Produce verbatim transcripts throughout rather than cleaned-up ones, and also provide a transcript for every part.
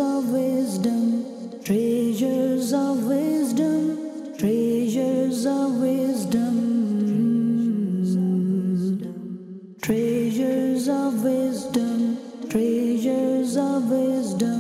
of wisdom, treasures of wisdom, treasures of wisdom, treasures of wisdom, treasures of wisdom.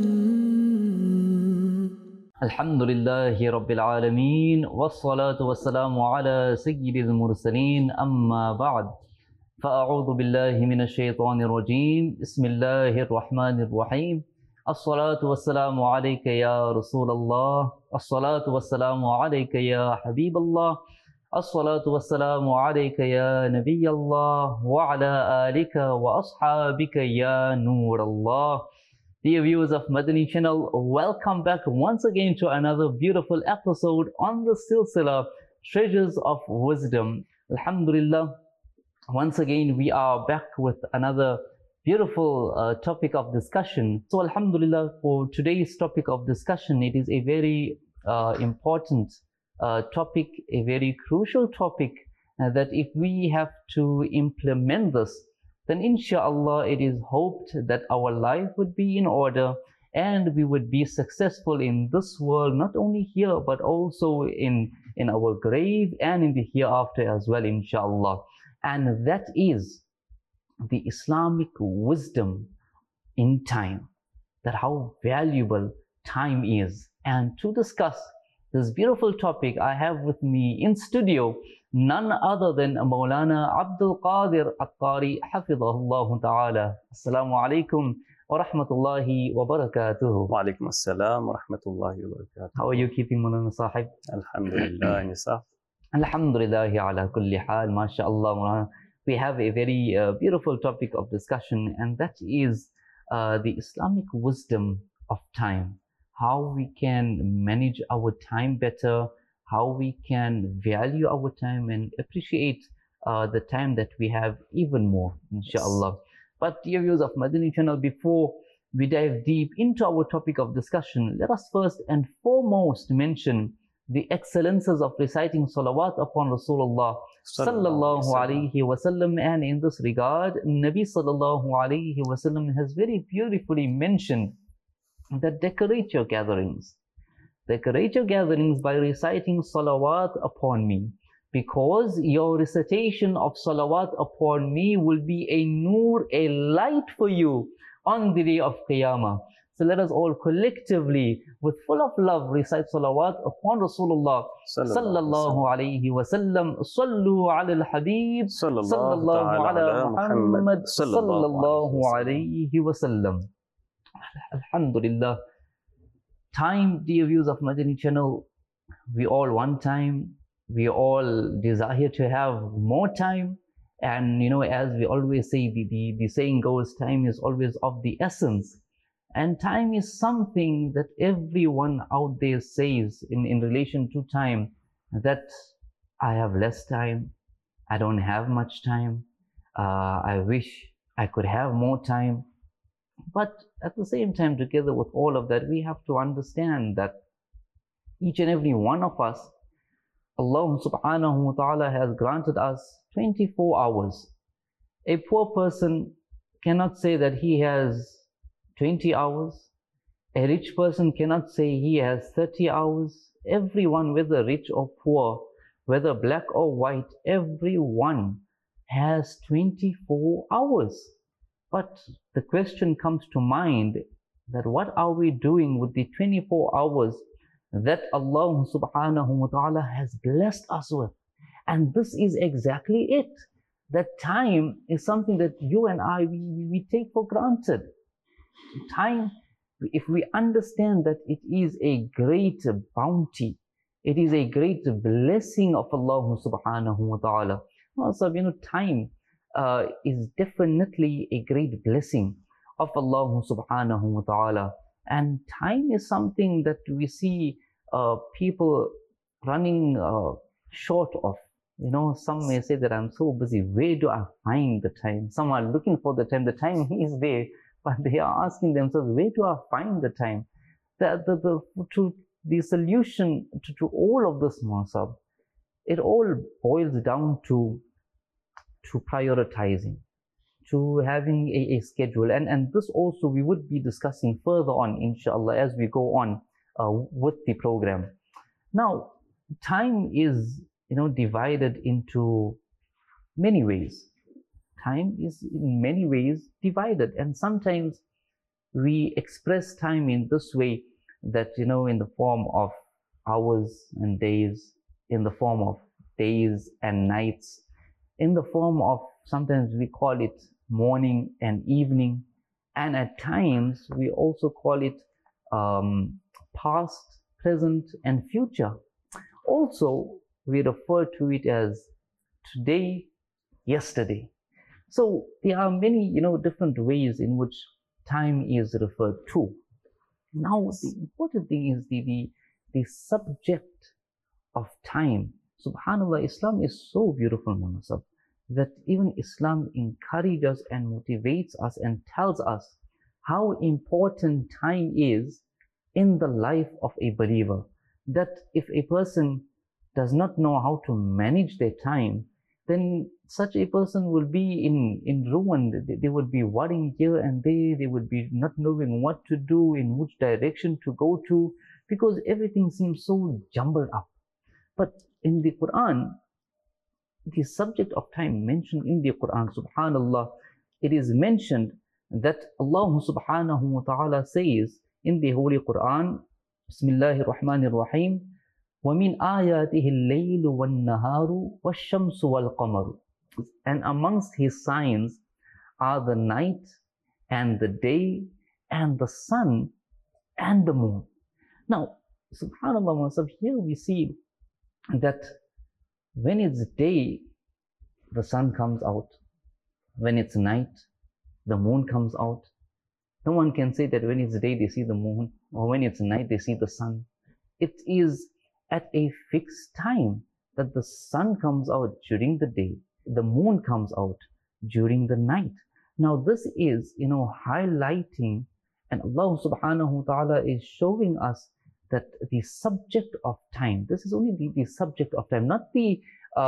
Alhamdulillahi Rabbil Alameen, wassalatu wassalamu ala sayyidil mursaleen, amma ba'd. فأعوذ بالله من الشيطان الرجيم بسم الله الرحمن الرحيم الصلاة والسلام عليك يا رسول الله الصلاة والسلام عليك يا حبيب الله الصلاة والسلام عليك يا نبي الله وعلى آلك وأصحابك يا نور الله. Dear viewers of Madani channel, welcome back once again to another beautiful episode on the Silsila Treasures of Wisdom. Alhamdulillah, once again we are back with another beautiful uh, topic of discussion. So Alhamdulillah, for today's topic of discussion, it is a very uh, important uh, topic, a very crucial topic uh, that if we have to implement this, then inshallah it is hoped that our life would be in order and we would be successful in this world, not only here but also in, in our grave and in the hereafter as well, inshallah. And that is the Islamic wisdom in time, that how valuable time is. And to discuss this beautiful topic, I have with me in studio none other than Maulana Abdul Qadir At-Tari Hafidhahullah Ta'ala. Assalamu alaikum wa rahmatullahi wa barakatuhu. Wa alaikum assalam wa rahmatullahi wa barakatuhu. How are you keeping, Maulana Sahib? Alhamdulillah, and yourself? Alhamdulillah ala kulli hal, mashallah. We have a very uh, beautiful topic of discussion, and that is uh, the Islamic wisdom of time. How we can manage our time better, how we can value our time and appreciate uh, the time that we have even more, inshallah. Yes. But dear viewers of Madani channel, before we dive deep into our topic of discussion, let us first and foremost mention the excellences of reciting salawat upon Rasulullah sallallahu alayhi wasallam. And in this regard, Nabi sallallahu alayhi wasallam has very beautifully mentioned that decorate your gatherings. Decorate your gatherings by reciting salawat upon me, because your recitation of salawat upon me will be a nur, a light for you on the day of Qiyamah. So let us all collectively, with full of love, recite salawat upon Rasulullah sallallahu alayhi wa sallam. Sallu ala al-Habib sallallahu ala Muhammad sallallahu alayhi wa sallam. Alhamdulillah. Time, dear viewers of Madani channel, we all want time. We all desire to have more time. And you know, as we always say, the, the, the saying goes, time is always of the essence. And time is something that everyone out there says in, in relation to time, that I have less time, I don't have much time, uh, I wish I could have more time. But at the same time, together with all of that, we have to understand that each and every one of us, Allah subhanahu wa ta'ala has granted us twenty-four hours. A poor person cannot say that he has twenty hours. A rich person cannot say he has thirty hours. Everyone, whether rich or poor, whether black or white, everyone has twenty-four hours. But the question comes to mind that what are we doing with the twenty-four hours that Allah subhanahu wa ta'ala has blessed us with? And this is exactly it. That time is something that you and I, we, we take for granted. Time, if we understand that it is a great bounty, it is a great blessing of Allah subhanahu wa ta'ala. Also, you know, time uh, is definitely a great blessing of Allah subhanahu wa ta'ala. And time is something that we see uh, people running uh, short of. You know, some may say that I'm so busy, where do I find the time? Some are looking for the time, the time is there, but they are asking themselves, where do I find the time? The, the, the, to, the solution to, to all of this, Masab, it all boils down to, to prioritizing, to having a, a schedule. And, and this also we would be discussing further on, inshallah, as we go on uh, with the program. Now, time is, you know, divided into many ways. Time is in many ways divided, and sometimes we express time in this way, that, you know, in the form of hours and days, in the form of days and nights, in the form of, sometimes we call it morning and evening, and at times we also call it um, past, present and future. Also, we refer to it as today, yesterday. So there are many, you know, different ways in which time is referred to. Now, the important thing is the, the, the subject of time. Subhanallah, Islam is so beautiful, Munasab, that even Islam encourages and motivates us and tells us how important time is in the life of a believer. That if a person does not know how to manage their time, then such a person will be in, in ruin. They, they would be worrying here and there. They would be not knowing what to do, in which direction to go to, because everything seems so jumbled up. But in the Quran, the subject of time mentioned in the Quran, subhanallah, it is mentioned that Allah subhanahu wa ta'ala says in the Holy Quran, Bismillahir Rahmanir Rahim, وَمِنْ آيَاتِهِ اللَّيْلُ وَالنَّهَارُ وَالشَّمْسُ وَالْقَمَرُ. And amongst his signs are the night and the day and the sun and the moon. Now, subhanallah, here we see that when it's day, the sun comes out. When it's night, the moon comes out. No one can say that when it's day they see the moon, or when it's night they see the sun. It is at a fixed time that the sun comes out during the day, the moon comes out during the night. Now this is, you know, highlighting, and Allah subhanahu wa ta'ala is showing us that the subject of time, this is only the, the subject of time, not the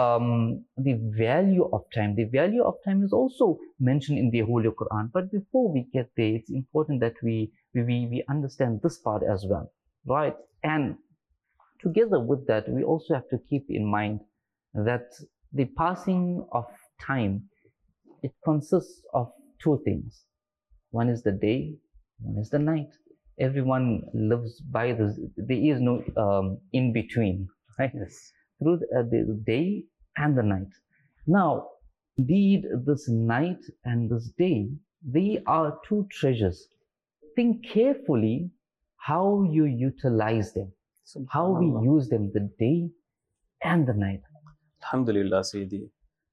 um, the value of time. The value of time is also mentioned in the Holy Quran. But before we get there, it's important that we, we, we understand this part as well, right? And together with that, we also have to keep in mind that the passing of time, it consists of two things. One is the day, one is the night. Everyone lives by this. There is no um, in between, right? Yes. Through the, uh, the day and the night. Now, indeed, this night and this day, they are two treasures. Think carefully how you utilize them, how we use them, the day and the night. Alhamdulillah, Sayyidi.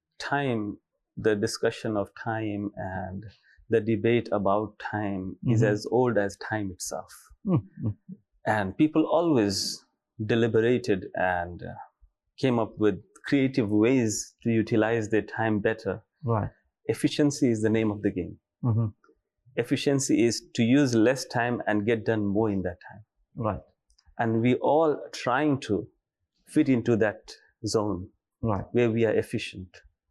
Time, the discussion of time and the debate about time mm-hmm. is as old as time itself. Mm-hmm. And people always deliberated and uh, came up with creative ways to utilize their time better. Right. Efficiency is the name of the game. Mm-hmm. Efficiency is to use less time and get done more in that time. Right. And we all trying to fit into that zone, right, where we are efficient.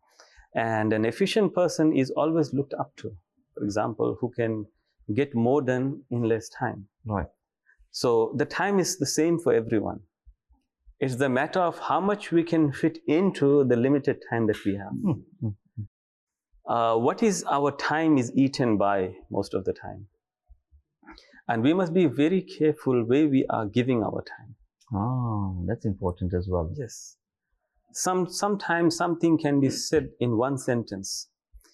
And an efficient person is always looked up to. For example, who can get more done in less time. Right. So the time is the same for everyone. It's the matter of how much we can fit into the limited time that we have. Mm-hmm. Uh, what is our time is eaten by most of the time. And we must be very careful where we are giving our time. Oh, that's important as well. Yes. Some, sometimes something can be said in one sentence.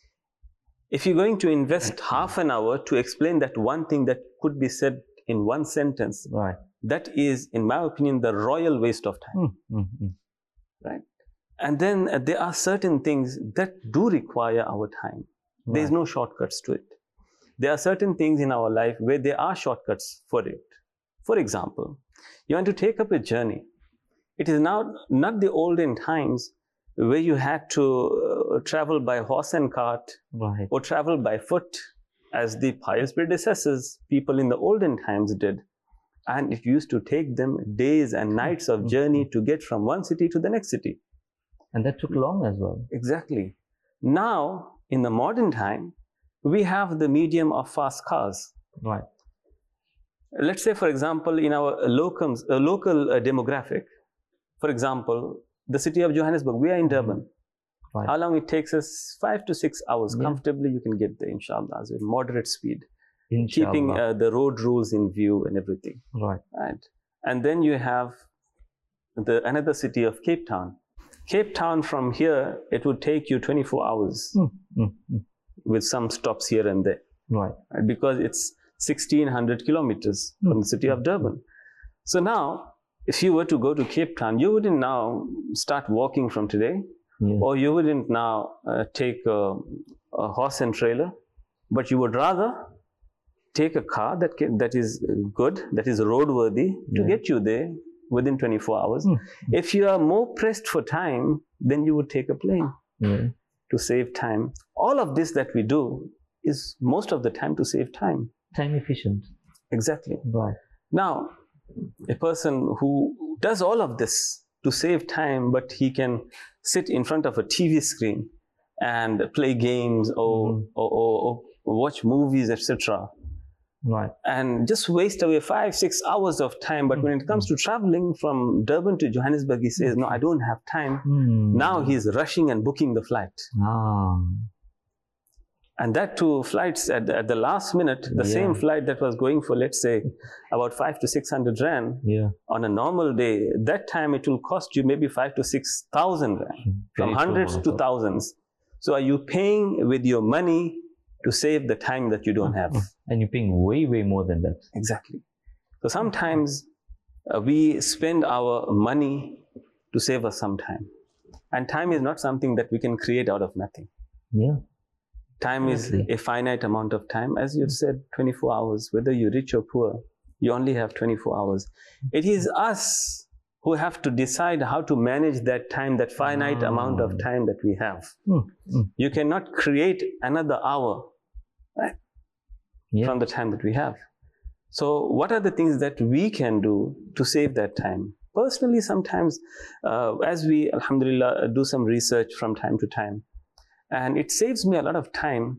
If you're going to invest half an hour to explain that one thing that could be said in one sentence, right, that is, in my opinion, the royal waste of time. Mm-hmm. Right? And then uh, there are certain things that do require our time. Right. There's no shortcuts to it. There are certain things in our life where there are shortcuts for it. For example, you want to take up a journey. It is now not the olden times where you had to uh, travel by horse and cart, right, or travel by foot, as the pious predecessors, people in the olden times did. And it used to take them days and nights of journey to get from one city to the next city. And that took long as well. Exactly. Now, in the modern time, we have the medium of fast cars. Right. Let's say, for example, in our locums, uh, local uh, demographic, for example, the city of Johannesburg, we are in Durban. Right. How long it takes us? Five to six hours. Yeah. Comfortably, you can get there, inshallah, at moderate speed. Inshallah. Keeping uh, the road rules in view and everything. Right. Right. And then you have the another city of Cape Town. Cape Town, from here, it would take you twenty-four hours Mm, mm, mm. with some stops here and there. Right. Right? Because it's sixteen hundred kilometers Mm. from the city of Durban. So now, if you were to go to Cape Town, you wouldn't now start walking from today, Yeah. or you wouldn't now uh, take a, a horse and trailer, but you would rather take a car that can, that is good, that is roadworthy, to Yeah. get you there within twenty-four hours. Mm. If you are more pressed for time, then you would take a plane Yeah. to save time. All of this that we do is most of the time to save time. Time efficient. Exactly. Right. Now, a person who does all of this to save time, but he can sit in front of a T V screen and play games or, Mhm. or, or, or watch movies, et cetera, Right. and just waste away five, six hours of time. But when it comes to traveling from Durban to Johannesburg, he says, no, I don't have time. Mm. Now he's rushing and booking the flight. Ah. And that too, flights at the, at the last minute, the Yeah. same flight that was going for, let's say, about five to six hundred rand Yeah. on a normal day, that time it will cost you maybe five to six thousand rand, from Very true, hundreds to Master. thousands. So are you paying with your money to save the time that you don't have? And you're paying way, way more than that. Exactly. So sometimes uh, we spend our money to save us some time. And time is not something that we can create out of nothing. Yeah. Time is Absolutely. a finite amount of time. As you've said, twenty-four hours, whether you're rich or poor, you only have twenty-four hours. It is us who have to decide how to manage that time, that finite Ah. amount of time that we have. Mm, mm. You cannot create another hour right, Yeah. from the time that we have. So what are the things that we can do to save that time? Personally, sometimes uh, as we, alhamdulillah, do some research from time to time, and it saves me a lot of time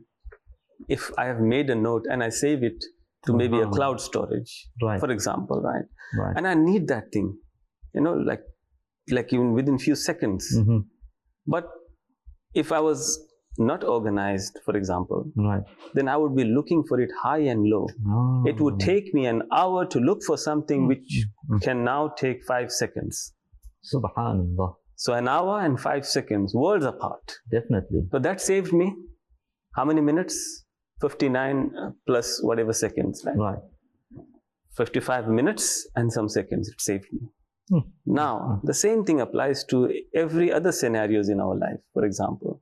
if I have made a note and I save it to maybe a Uh-huh. cloud storage, Right. for example, right? Right. And I need that thing, you know, like, like even within few seconds. Mm-hmm. But if I was not organized, for example, Right. then I would be looking for it high and low. Ah. It would take me an hour to look for something which Mm. can now take five seconds. Subhanallah. So an hour and five seconds, worlds apart. Definitely. So that saved me how many minutes? fifty-nine plus whatever seconds, right? Right. fifty-five minutes and some seconds it saved me. Hmm. Now, the same thing applies to every other scenarios in our life. For example,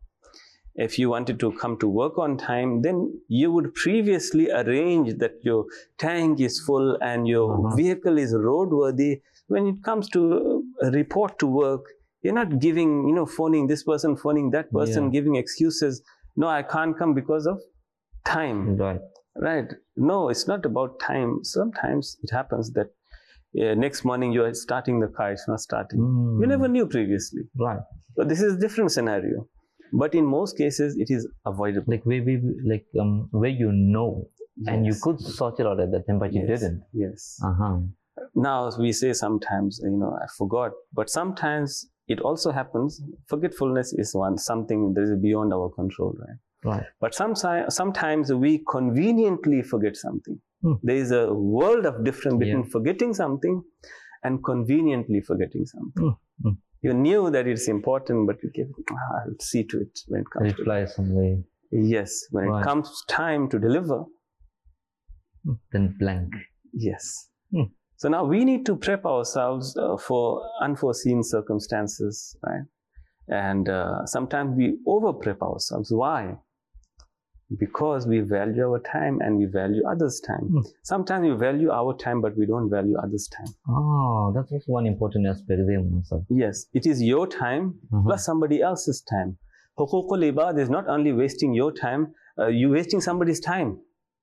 if you wanted to come to work on time, then you would previously arrange that your tank is full and your Uh-huh. vehicle is roadworthy. When it comes to a report to work, you're not giving, you know, phoning this person, phoning that person, Yeah. giving excuses. No, I can't come because of time. Right. Right. No, it's not about time. Sometimes it happens that uh, next morning you are starting the car, it's not starting. Mm. You never knew previously. Right. So this is a different scenario. But in most cases, it is avoidable. Like where we like um where you know and you Yes. could sort it out at that time, but you Yes. didn't. Yes. Uh huh. Now we say sometimes, you know, I forgot. But sometimes it also happens. Forgetfulness is one, something that is beyond our control, right? Right. But some, sometimes we conveniently forget something. Hmm. There is a world of difference between Yeah. forgetting something and conveniently forgetting something. Hmm. Hmm. You knew that it's important, but you gave, ah, I'll see to it when it comes to Reply some way. it. Yes, when Right. it comes time to deliver, Hmm. Then blank. yes. Hmm. So now we need to prep ourselves uh, for unforeseen circumstances, right? And uh, sometimes we over prep ourselves. Why? Because we value our time and we value others' time. Hmm. Sometimes we value our time, but we don't value others' time. Oh, that's also one important aspect there, Musa. Yes, it is your time Uh-huh. plus somebody else's time. Huququl ibad is not only wasting your time, uh, you're wasting somebody's time.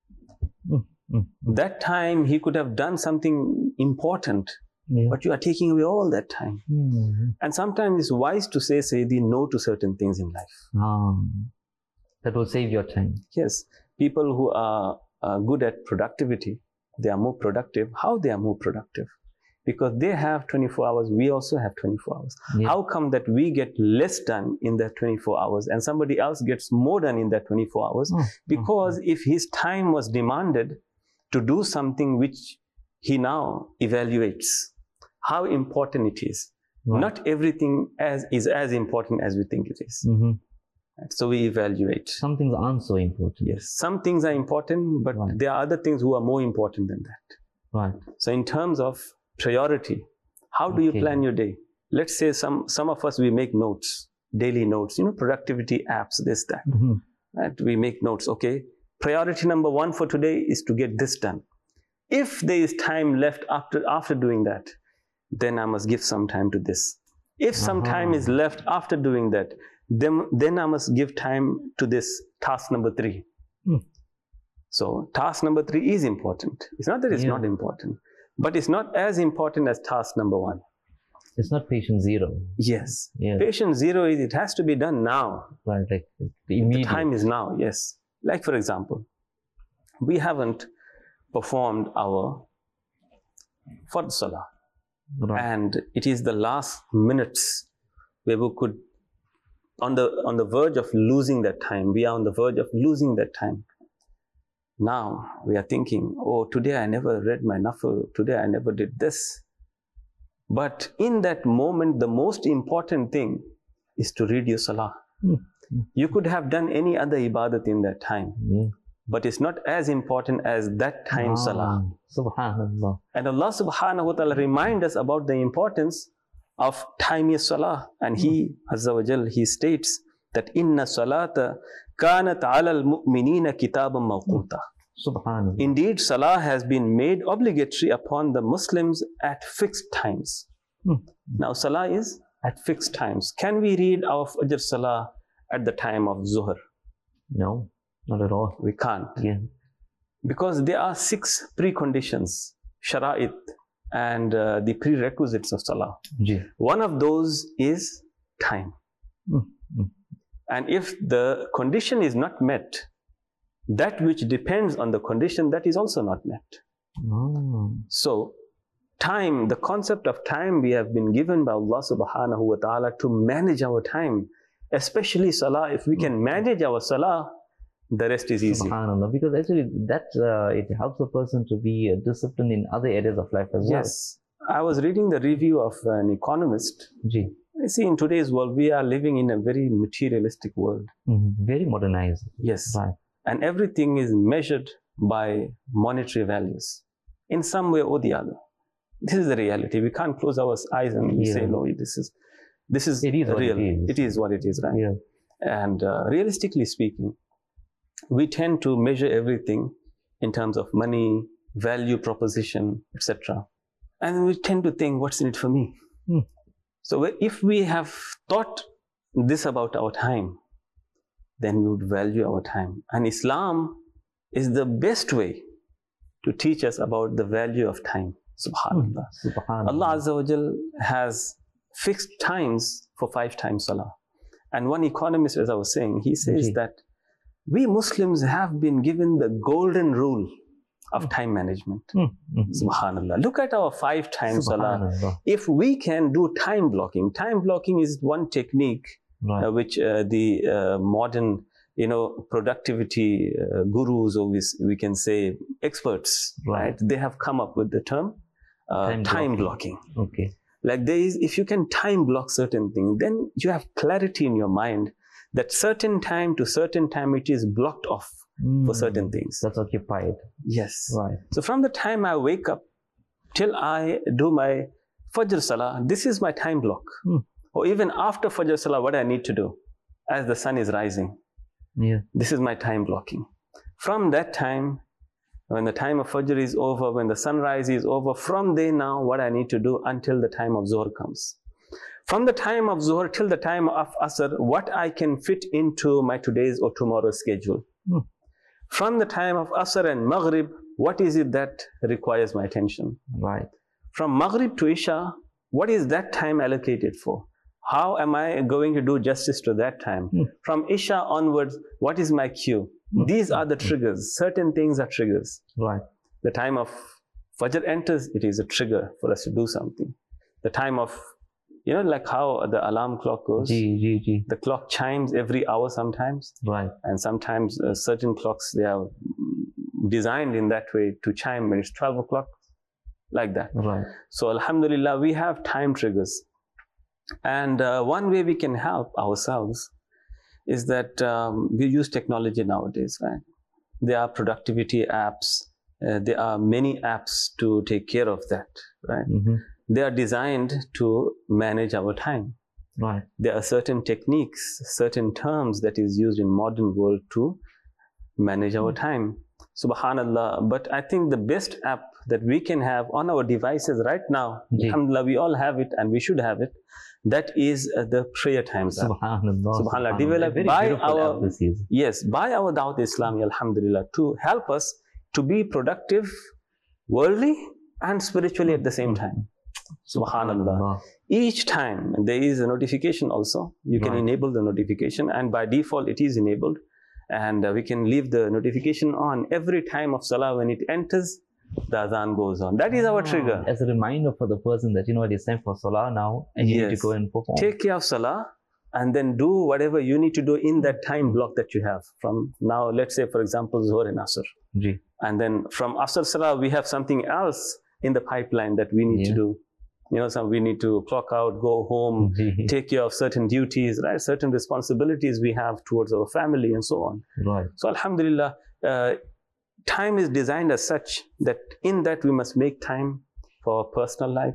Mm, mm, mm. That time he could have done something important, Yeah. but you are taking away all that time. Mhm. And sometimes it's wise to say, Sayyidi, no to certain things in life. Ah, That will save your time. Yes. People who are uh, good at productivity, they are more productive. How they are more productive? Because they have twenty-four hours, we also have twenty-four hours. Yeah. How come that we get less done in that twenty-four hours and somebody else gets more done in that twenty-four hours? Oh, Because oh, if his time was demanded to do something which he now evaluates how important it is. right. Not everything as is as important as we think it is. Mm-hmm. Right? So we evaluate. Some things aren't so important. Yes, some things are important, but Right. there are other things who are more important than that. Right. So in terms of priority, how do you Okay. plan your day? Let's say some, some of us, we make notes, daily notes, you know, productivity apps, this, that. Mm-hmm. Right? We make notes, okay. Priority number one for today is to get this done. If there is time left after, after doing that, then I must give some time to this. If some Uh-huh. time is left after doing that, then, then I must give time to this task number three. Hmm. So task number three is important. It's not that it's Yeah. not important, but it's not as important as task number one. It's not patient zero. Yes. Yeah. Patient zero is it has to be done now. Right. Like the The immediate. time is now, yes. Like for example, we haven't performed our Fard Salah. Right. And it is the last minutes where we could, on the, on the verge of losing that time. We are on the verge of losing that time. Now we are thinking, oh, today I never read my nafil, today I never did this. But in that moment, the most important thing is to read your salah. Hmm. You could have done any other ibadat in that time, Yeah. but it's not as important as that time salah. Ah, Subhanallah. And Allah subhanahu wa ta'ala reminds us about the importance of time is salah. And He, Azza wa Jal, He states that inna salata kanat ala al-mu'minina kitaban mawquta. Subhanallah. Indeed, salah has been made obligatory upon the Muslims at fixed times. Hmm. Now, salah is at fixed times. Can we read our Fajr salah at the time of Zuhr? No, not at all. We can't. Yeah. Because there are six preconditions, shara'it, and uh, the prerequisites of salah. Ji. One of those is time. Hmm. Hmm. And if the condition is not met, that which depends on the condition, that is also not met. Oh. So, time, the concept of time we have been given by Allah subhanahu wa ta'ala to manage our time, especially salah. If we can manage our salah, the rest is easy. Subhanallah. Because actually that uh, it helps a person to be uh, disciplined in other areas of life as well. Yes. I was reading the review of an economist. Ji. You see, in today's world, we are living in a very materialistic world. Mhm. Very modernized. Yes. Right. And everything is measured by monetary values in some way or the other. This is the reality. We can't close our eyes and Yeah. say, no, this is, this is It is what real. it is. It is what it is, right? Yeah. And uh, realistically speaking, we tend to measure everything in terms of money, value proposition, et cetera. And we tend to think, what's in it for me? Hmm. So if we have thought this about our time, then we would value our time. And Islam is the best way to teach us about the value of time. Subhanallah. Subhanallah. Allah Azza wa Jal has fixed times for five times salah. And one economist, as I was saying, he says Ji. that we Muslims have been given the golden rule of time management. Hmm. Hmm. Subhanallah. Look at our five times salah. Subhanallah. If we can do time blocking, time blocking is one technique Right. uh, which uh, the uh, modern, you know, productivity uh, gurus, or we, we can say experts, Right. right? They have come up with the term uh, Time time, blocking. blocking. Okay. Like there is, if you can time block certain things, then you have clarity in your mind that certain time to certain time it is blocked off for Mm. certain things. That's occupied. Yes. Right. So from the time I wake up till I do my Fajr Salah, this is my time block. Hmm. Or even after Fajr Salah, what I need to do as the sun is rising. Yeah. This is my time blocking. From that time, when the time of Fajr is over, when the sunrise is over, from there now, what I need to do until the time of Zuhr comes. From the time of Zuhr till the time of Asr, what I can fit into my today's or tomorrow's schedule. Hmm. From the time of Asr and Maghrib, what is it that requires my attention? Right. From Maghrib to Isha, what is that time allocated for? How am I going to do justice to that time? Mm. From Isha onwards, what is my cue? Mm. These are the triggers. Certain things are triggers. Right. The time of Fajr enters, it is a trigger for us to do something. The time of, you know, like how the alarm clock goes. G, G, G. The clock chimes every hour sometimes. Right. And sometimes uh, certain clocks, they are designed in that way to chime when it's twelve o'clock, like that. Right. So Alhamdulillah, we have time triggers. And uh, one way we can help ourselves is that um, we use technology nowadays, right? There are productivity apps. Uh, there are many apps to take care of that, right? Mm-hmm. They are designed to manage our time. Right. There are certain techniques, certain terms that is used in modern world to manage our time. Subhanallah. But I think the best app that we can have on our devices right now, Ji. Alhamdulillah, we all have it and we should have it. That is uh, the prayer times app. Subhanallah. Subhanallah. Developed Very by beautiful our, app this is. yes, by our Dawat Islami, Alhamdulillah, to help us to be productive, worldly and spiritually at the same time. Subhanallah. Each time there is a notification also. You can Right. enable the notification, and by default it is enabled. And uh, we can leave the notification on every time of Salah. When it enters, the adhan goes on. That is our trigger. As a reminder for the person that, you know, it is time for Salah now and you need Yes. to go and perform. Take care of Salah and then do whatever you need to do in that time block that you have. From now, let's say, for example, Zuhr and Asr. Ji. And then from Asr Salah, we have something else in the pipeline that we need Yeah. to do. You know, some we need to clock out, go home, Ji. take care of certain duties, right? Certain responsibilities we have towards our family and so on. Right. So Alhamdulillah, uh, time is designed as such that in that we must make time for our personal life.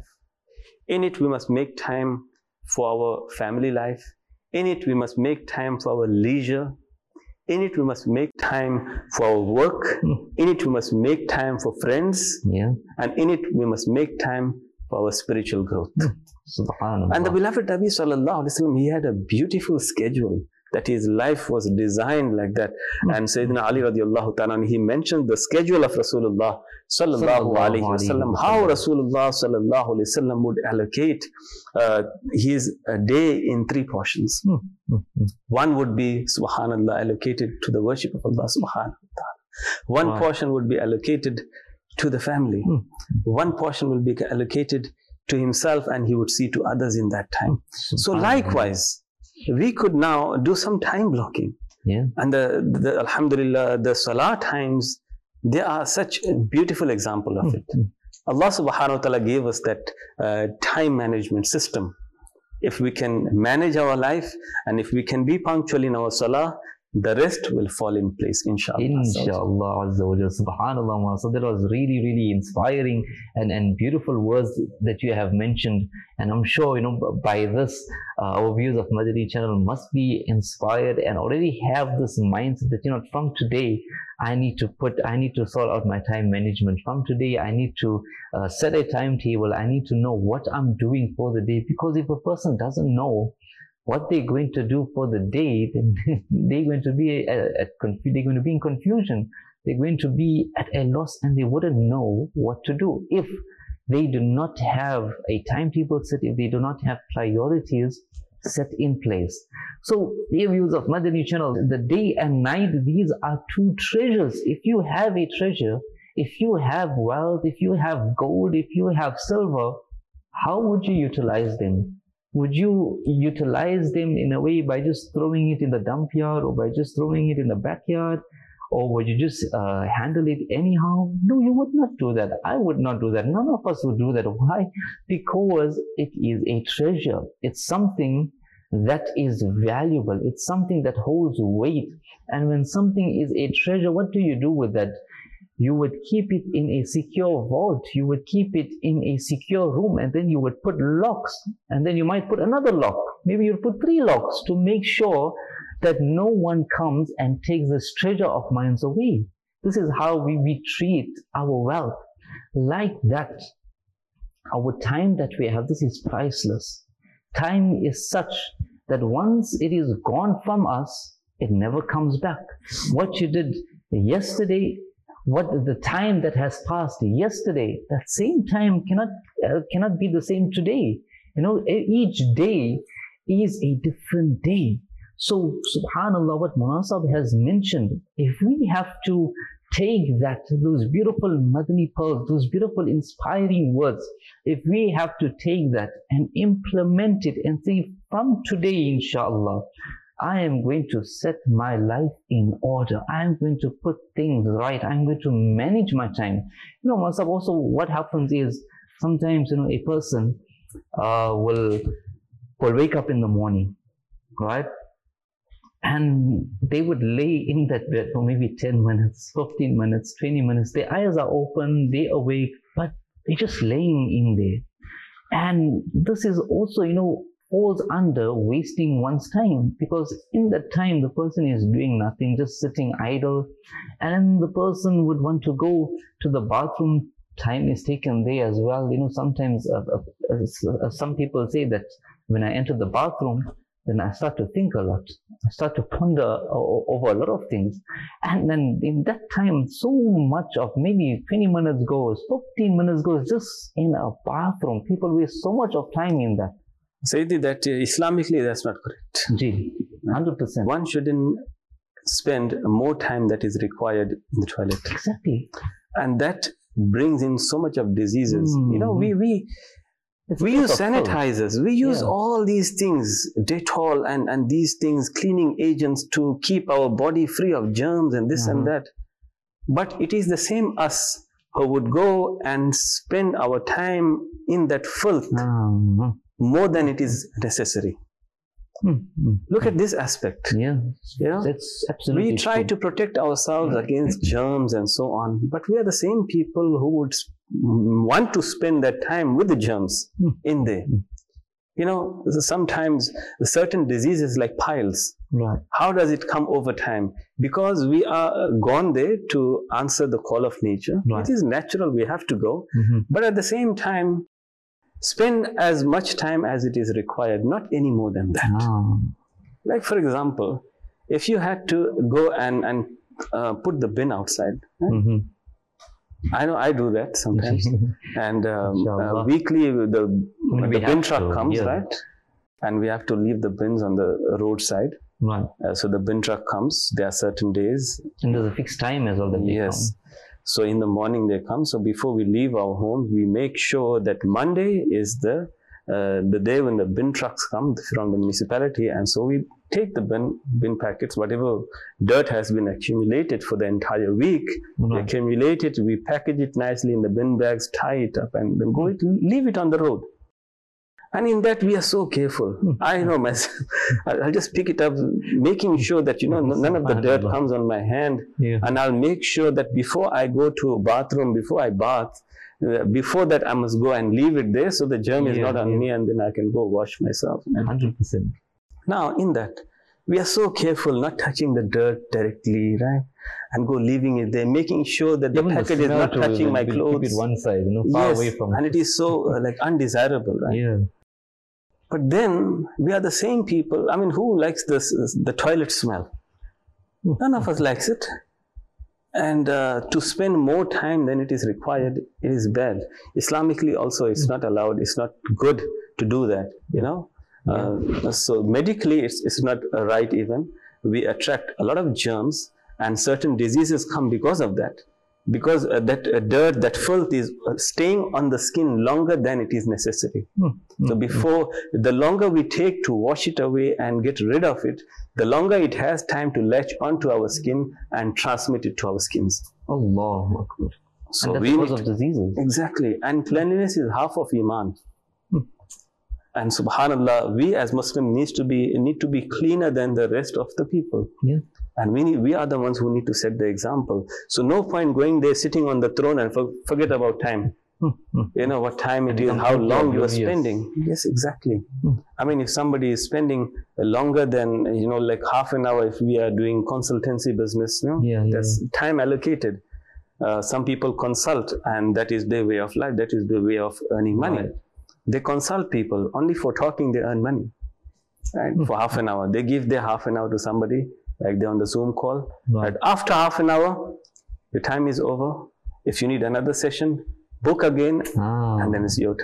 In it we must make time for our family life. In it we must make time for our leisure. In it we must make time for our work. In it we must make time for friends. Yeah. And in it we must make time for our spiritual growth. Subhanallah. And the beloved Nabi Sallallahu Alaihi Wasallam, he had a beautiful schedule, that his life was designed like that. And Sayyidina Ali radiallahu ta'ala, he mentioned the schedule of Rasulullah Sallallahu Alaihi Wasallam, how Rasulullah Sallallahu Alaihi Wasallam would allocate uh, his uh, day in three portions. Mm-hmm. One would be, subhanallah, allocated to the worship of Allah subhanahu wa ta'ala. One Wow. portion would be allocated to the family. Mm. One portion will be allocated to himself, and he would see to others in that time. So Subhanallah. likewise, we could now do some time blocking. Yeah. And the, the Alhamdulillah, the Salah times, they are such a beautiful example of it. Mm. Allah subhanahu wa ta'ala gave us that uh, time management system. If we can manage our life and if we can be punctual in our Salah, the rest will fall in place, inshallah. Inshallah Azza wa Jalla. Subhanallah. So that was really, really inspiring and, and beautiful words that you have mentioned. And I'm sure, you know, by this, uh, our viewers of Madani channel must be inspired and already have this mindset that, you know, from today, I need to put, I need to sort out my time management. From today, I need to uh, set a timetable. I need to know what I'm doing for the day. Because if a person doesn't know what they're going to do for the day, then they're going to be at, at confu- they're going to be in confusion. They're going to be at a loss, and they wouldn't know what to do if they do not have a timetable set, if they do not have priorities set in place. So, dear viewers of Madani channel, the day and night, these are two treasures. If you have a treasure, if you have wealth, if you have gold, if you have silver, how would you utilize them? Would you utilize them in a way by just throwing it in the dump yard or by just throwing it in the backyard? Or would you just uh, handle it anyhow? No, you would not do that. I would not do that. None of us would do that. Why? Because it is a treasure. It's something that is valuable. It's something that holds weight. And when something is a treasure, what do you do with that? You would keep it in a secure vault. You would keep it in a secure room, and then you would put locks, and then you might put another lock. Maybe you'd put three locks to make sure that no one comes and takes this treasure of mine away. This is how we, we treat our wealth. Like that, our time that we have, this is priceless. Time is such that once it is gone from us, it never comes back. What you did yesterday, what the time that has passed yesterday, that same time cannot uh, cannot be the same today. You know, each day is a different day. So, subhanAllah, what Munasab has mentioned, if we have to take that, those beautiful Madani pearls, those beautiful inspiring words, if we have to take that and implement it and say, from today, inshallah, I am going to set my life in order. I am going to put things right. I'm going to manage my time. You know, Munasab, also what happens is, sometimes, you know, a person uh, will, will wake up in the morning, right? And they would lay in that bed for maybe ten minutes, fifteen minutes, twenty minutes. Their eyes are open, they're awake, but they're just laying in there. And this is also, you know, falls under wasting one's time, because in that time the person is doing nothing, just sitting idle, and the person would want to go to the bathroom. Time is taken there as well. You know, sometimes uh, uh, uh, some people say that when I enter the bathroom, then I start to think a lot. I start to ponder over a lot of things. And then in that time, so much of maybe twenty minutes goes, fifteen minutes goes just in a bathroom. People waste so much of time in that. Sayyidi, that uh, Islamically, that's not correct. Gee, one hundred percent. One shouldn't spend more time that is required in the toilet. Exactly. And that brings in so much of diseases. Mm. You know, we... we It's We use sanitizers, we use Yeah. all these things, Dettol and, and these things, cleaning agents to keep our body free of germs and this Mhm. and that. But it is the same us who would go and spend our time in that filth Um, more than it is necessary. mm, mm. Look at this aspect. Yeah, You know, that's absolutely we try true. to protect ourselves against germs and so on, but we are the same people who would s- want to spend that time with the germs Mm. in there. Mm. You know, sometimes certain diseases like piles, Right. how does it come over time? Because we are gone there to answer the call of nature. Right. It is natural, we have to go. Mm-hmm. But at the same time, spend as much time as it is required, not any more than that. Ah. Like, for example, if you had to go and, and uh, put the bin outside, right? Mm-hmm. I know I do that sometimes. And um, uh, Inshallah. weekly, the, We the bin have truck to, comes, yeah. right? And we have to leave the bins on the roadside. Right. Uh, so the bin truck comes. There are certain days. And there's a fixed time as well that they Yes. So in the morning they come. So before we leave our homes, we make sure that Monday is the uh, the day when the bin trucks come from the municipality, and so we take the bin bin packets, whatever dirt has been accumulated for the entire week, come. we Right. accumulate it, we package it nicely in the bin bags, tie it up, and then go it, leave it on the road. And in that we are so careful. Hmm. I know myself. I'll just pick it up, making sure that you know none of the dirt comes on my hand. Yeah. And I'll make sure that before I go to a bathroom, before I bath, uh, before that I must go and leave it there so the germ is Yeah, not on yeah. me, and then I can go wash myself. one hundred percent. Now in that, we are so careful not touching the dirt directly, right? And go leaving it there, making sure that the Even the packet is smell not too, touching we- my we clothes. Keep it one side, you know, far Yes, away from and it is so uh, like undesirable, right? Yeah. But then we are the same people. I mean, who likes this, the toilet smell? None of us likes it. And uh, to spend more time than it is required, it is bad. Islamically also, it's not allowed. It's not good to do that, you know. Uh, so medically, it's, it's not uh, right even. We attract a lot of germs, and certain diseases come because of that. Because uh, that uh, dirt, that filth is uh, staying on the skin longer than it is necessary. Mm, So mm, before, the longer we take to wash it away and get rid of it, the longer it has time to latch onto our skin and transmit it to our skins. Allahu Akbar. So And that's we because need, of diseases. exactly, and cleanliness is half of Iman. Hmm. And subhanallah, we as Muslims need to be need to be cleaner than the rest of the people. Yeah. And we need, we are the ones who need to set the example. So no point going there, sitting on the throne and for, forget about time. Hmm, hmm. You know what time it And is, become how totally long you are oblivious. spending. Yes, exactly. Hmm. I mean, if somebody is spending longer than, you know, like half an hour, if we are doing consultancy business, you know, Yeah, yeah, that's time allocated. Uh, some people consult, and that is their way of life. That is their way of earning money. Right. They consult people. Only for talking, they earn money. Right? Hmm. For half an hour. They give their half an hour to somebody, like they're on the Zoom call. Right. Right? After half an hour, the time is over. If you need another session, book again, Ah. and then it's your turn.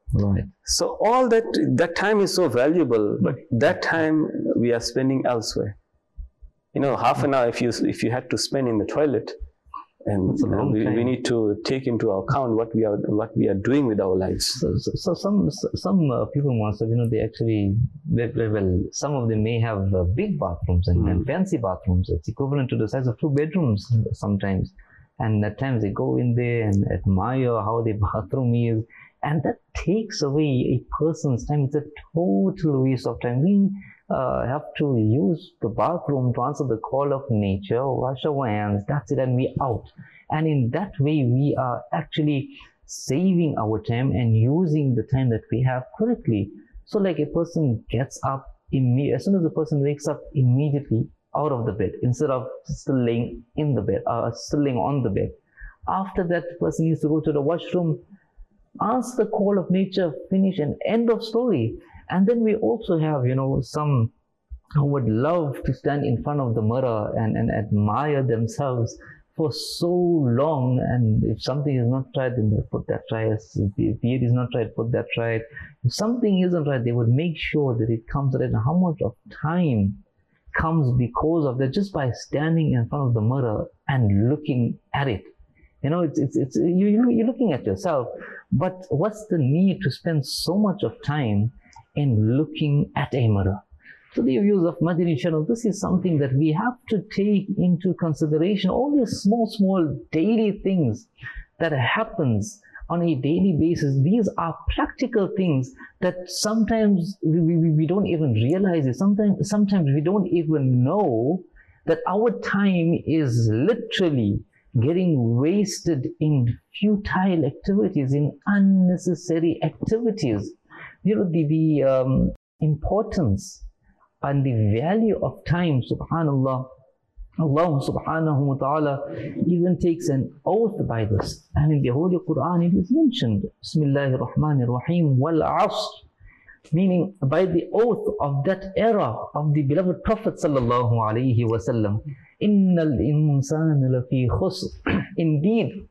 Right. So all that, that time is so valuable, but that time we are spending elsewhere. You know, half an hour if you if you had to spend in the toilet, and That's a long we, time. we need to take into account what we are what we are doing with our lives. So, so, so some some uh, people, Master, you know, they actually, well, well, some of them may have uh, big bathrooms and, Mm. and fancy bathrooms. It's equivalent to the size of two bedrooms sometimes. And at times they go in there and admire how the bathroom is. And that takes away a person's time. It's a total waste of time. We uh, have to use the bathroom to answer the call of nature, wash our hands, that's it, and we're out. And in that way, we are actually saving our time and using the time that we have correctly. So like a person gets up, imme- as soon as the person wakes up, immediately out of the bed, instead of still laying in the bed, uh, still laying on the bed. After that, the person needs to go to the washroom, answer the call of nature, finish, and end of story. And then we also have, you know, some who would love to stand in front of the mirror and, and admire themselves for so long, and if something is not right, then they put that right. If the beard is not right, put that right. If something isn't right, they would make sure that it comes right. And how much of time comes because of that, just by standing in front of the mirror and looking at it. You know, it's it's it's you you're looking at yourself, but what's the need to spend so much of time in looking at a mirror? So the use of Madani channel, this is something that we have to take into consideration. All these small, small daily things that happens on a daily basis, these are practical things that sometimes we, we, we don't even realize it. Sometimes, sometimes we don't even know that our time is literally getting wasted in futile activities, in unnecessary activities. You know, the, the um, importance and the value of time, subhanallah, Allah subhanahu wa ta'ala even takes an oath by this. And in the Holy Quran it is mentioned, Bismillahir Rahmanir Rahim, wal asr, meaning by the oath of that era of the beloved Prophet sallallahu alayhi wa sallam, innal insana lafi khusr. Indeed,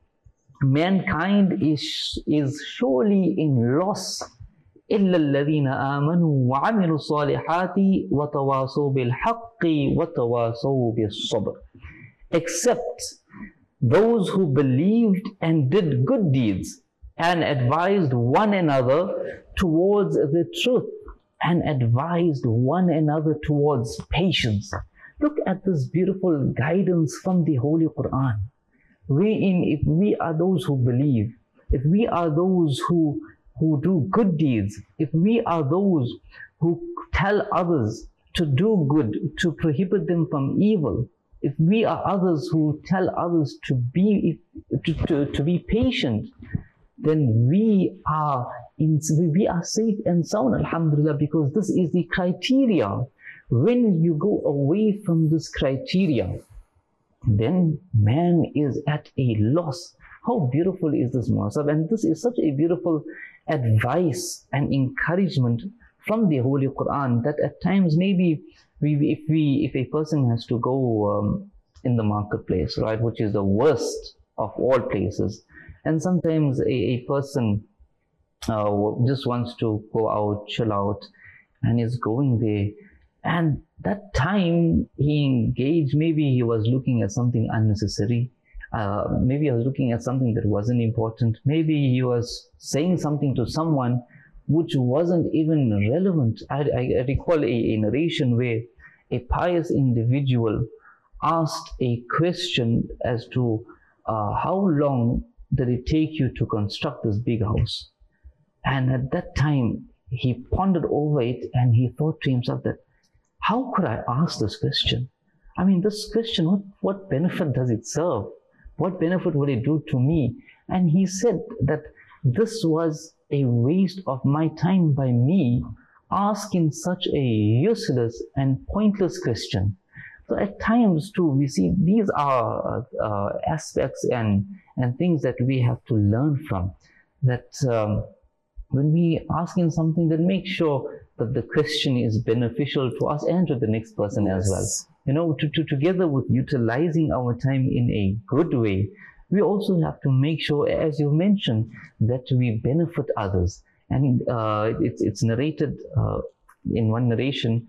mankind is, is surely in loss. إلا الذين آمنوا وعملوا الصالحات وتواصوا بالحق وتواصوا بالصبر. Except those who believed and did good deeds and advised one another towards the truth and advised one another towards patience. Look at this beautiful guidance from the Holy Quran. Wherein if we are those who believe, if we are those who who do good deeds, if we are those who tell others to do good, to prohibit them from evil, if we are others who tell others to be to, to, to be patient, then we are in, we are safe and sound, alhamdulillah, because this is the criteria. When you go away from this criteria, then man is at a loss. How beautiful is this, Muasab? And this is such a beautiful advice and encouragement from the Holy Quran, that at times maybe we, if we, if a person has to go um, in the marketplace, right, which is the worst of all places, and sometimes a, a person uh, just wants to go out, chill out, and is going there, and that time he engaged, maybe he was looking at something unnecessary. Uh, maybe he was looking at something that wasn't important. Maybe he was saying something to someone which wasn't even relevant. I, I, I recall a, a narration where a pious individual asked a question as to uh, how long did it take you to construct this big house? And at that time, he pondered over it and he thought to himself that, how could I ask this question? I mean, this question, what, what benefit does it serve? What benefit would it do to me? And he said that this was a waste of my time by me asking such a useless and pointless question. So at times too, we see these are uh, aspects and, and things that we have to learn from. That um, when we asking something, then make sure that the question is beneficial to us and to the next person yes. as well. You know, to, to, together with utilizing our time in a good way, we also have to make sure, as you mentioned, that we benefit others. And uh, it's, it's narrated uh, in one narration,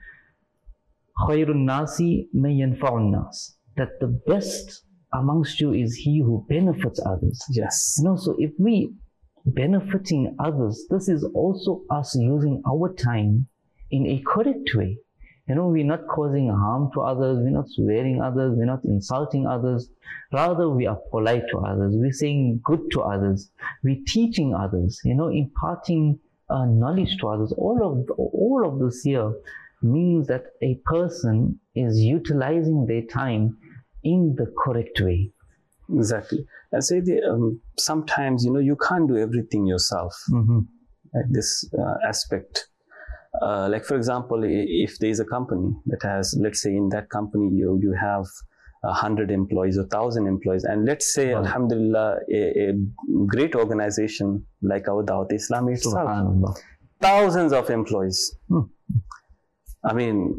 خَيْرُ النَّاسِ مَنْ يَنْفَعُ النَّاسِ, that the best amongst you is he who benefits others. Yes. You know, so if we benefiting others, this is also us using our time in a correct way. You know, we're not causing harm to others, we're not swearing others, we're not insulting others. Rather, we are polite to others, we're saying good to others, we're teaching others, you know, imparting uh, knowledge to others. All of, all of this here means that a person is utilizing their time in the correct way. Exactly. I say the, um, sometimes, you know, you can't do everything yourself. Mm-hmm. Like this uh, aspect. Uh, like, for example, if there is a company that has, let's say in that company, you, you have a hundred employees or thousand employees. And let's say, Right. Alhamdulillah, a, a great organization like our Dawat Islami itself, Subhanallah. thousands of employees. Hmm. I mean,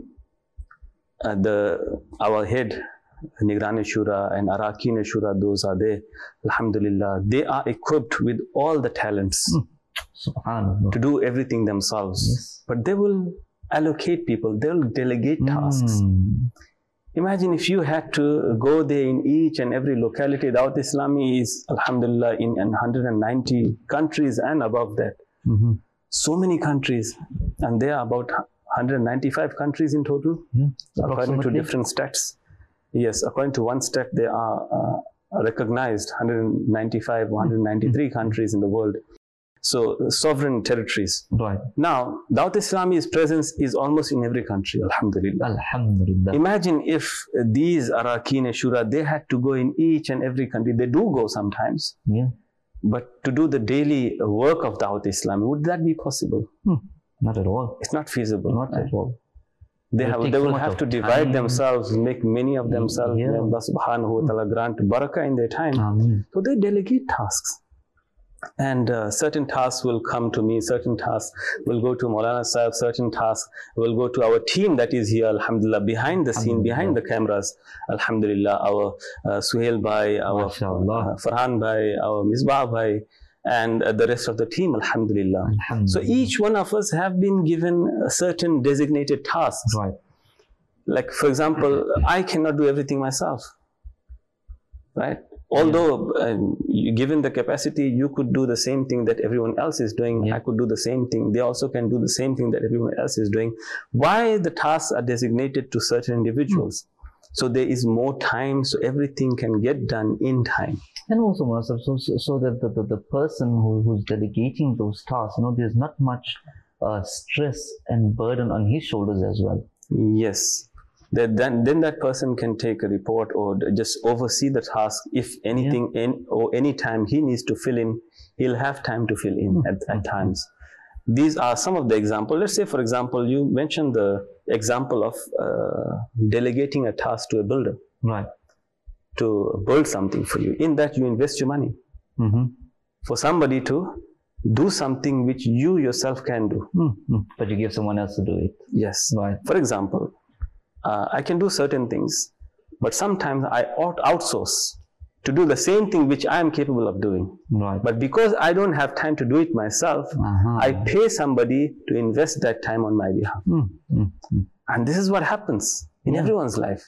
uh, the our head, Nigran Shura and Arakin Shura, those are there. Alhamdulillah, they are equipped with all the talents Hmm. Subhanallah. to do everything themselves. Yes. But they will allocate people, they will delegate tasks. Mm. Imagine if you had to go there in each and every locality. Dawat Islami is, Alhamdulillah, in one hundred ninety countries and above that. Mm-hmm. So many countries, and there are about one hundred ninety-five countries in total, Yeah. according to Approximately. different stats. Yes, according to one stat, there are uh, recognized one hundred ninety-five, one hundred ninety-three countries in the world. So, sovereign territories. Right. Now, Dawat Islami's presence is almost in every country, Alhamdulillah. Alhamdulillah. Imagine if these Arakin Shura, they had to go in each and every country. They do go sometimes. Yeah. But to do the daily work of Dawat Islami, would that be possible? Hmm. Not at all. It's not feasible. Not right? at all. They, It have, takes they so will much have of to divide time. themselves, make many of themselves. Yeah. May Allah subhanahu wa ta'ala grant barakah in their time. Ameen. So they delegate tasks. And uh, certain tasks will come to me, certain tasks will go to Maulana Sahib, certain tasks will go to our team that is here, Alhamdulillah, behind the scene, behind the cameras. Alhamdulillah, our uh, Suhail Bhai, our MashaAllah. uh, Farhan Bhai, our Misbah Bhai, and uh, the rest of the team, Alhamdulillah. Alhamdulillah. So each one of us have been given a certain designated tasks. Right. Like, for example, I cannot do everything myself, right? Although, um, you, given the capacity, you could do the same thing that everyone else is doing. Yeah. I could do the same thing. They also can do the same thing that everyone else is doing. Why the tasks are designated to certain individuals? Mm. So there is more time, so everything can get done in time. And also, Master, so, so, so that the, the, the person who, who's delegating those tasks, you know, there's not much uh, stress and burden on his shoulders as well. Yes. That then, then that person can take a report or just oversee the task. If anything, yeah. in, or any time he needs to fill in, he'll have time to fill in mm-hmm. at, at times. These are some of the examples. Let's say, for example, you mentioned the example of uh, delegating a task to a builder. Right. To build something for you. In that, you invest your money. Mm-hmm. For somebody to do something which you yourself can do. Mm-hmm. But you give someone else to do it. Yes. Right. For example, Uh, I can do certain things, but sometimes I ought outsource to do the same thing which I am capable of doing. Right. But because I don't have time to do it myself, uh-huh. I pay somebody to invest that time on my behalf. Mm-hmm. And this is what happens in yeah. everyone's life.